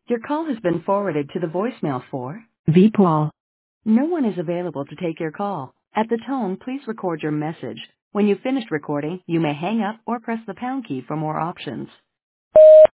Your call has been forwarded to the voicemail for VPaul. No one is available to take your call. At the tone, please record your message. When you've finished recording, you may hang up or press the pound key for more options.